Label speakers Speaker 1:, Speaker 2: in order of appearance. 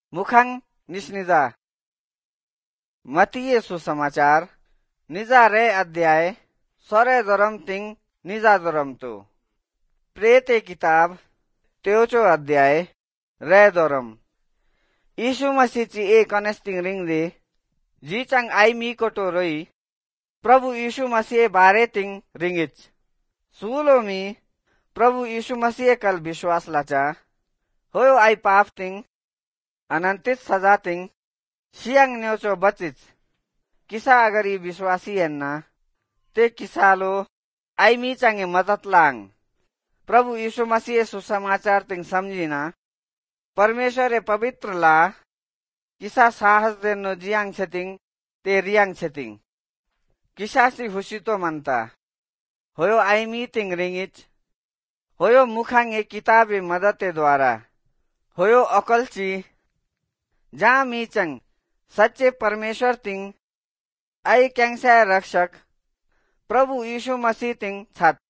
Speaker 1: मुखांग निस्निजा मतीय सुसमाचार निजा रे अध्याय सरे दरम तिंग निजा दरम तो प्रेते किताब त्योचो अध्याय रे दरम यीशु मसीह ची एक अनेस्टिंग रिंग दे जी चंग आई मी कोटो रोई प्रभु यीशु मसीह बारे तिंग रिंगिच सूलो मी प्रभु यीशु मसीह कल विश्वास लाचा होयो आई पाप तिंग अनंतित सजा तिंग शियांग न्योचो बचिच किसा अगर ये विश्वासी अन्ना ते किसालो आई मी चंगे मदद लांग प्रभु यीशु मसीह सुसमाचार तिंग समझीना परमेश्वर पवित्र ला किसा साहस देनो जियांग छतिंग ते रियांग छतिंग किसा सी हुशी तो मनता होयो आई मी तिंग रिंगिच होयो मुखांगे किताबे मदते द्वारा होयो अकलची जहाँ मी चंग सच्चे परमेश्वर तिंग आई कैंसा रक्षक प्रभु यीशु मसीह तिंग छत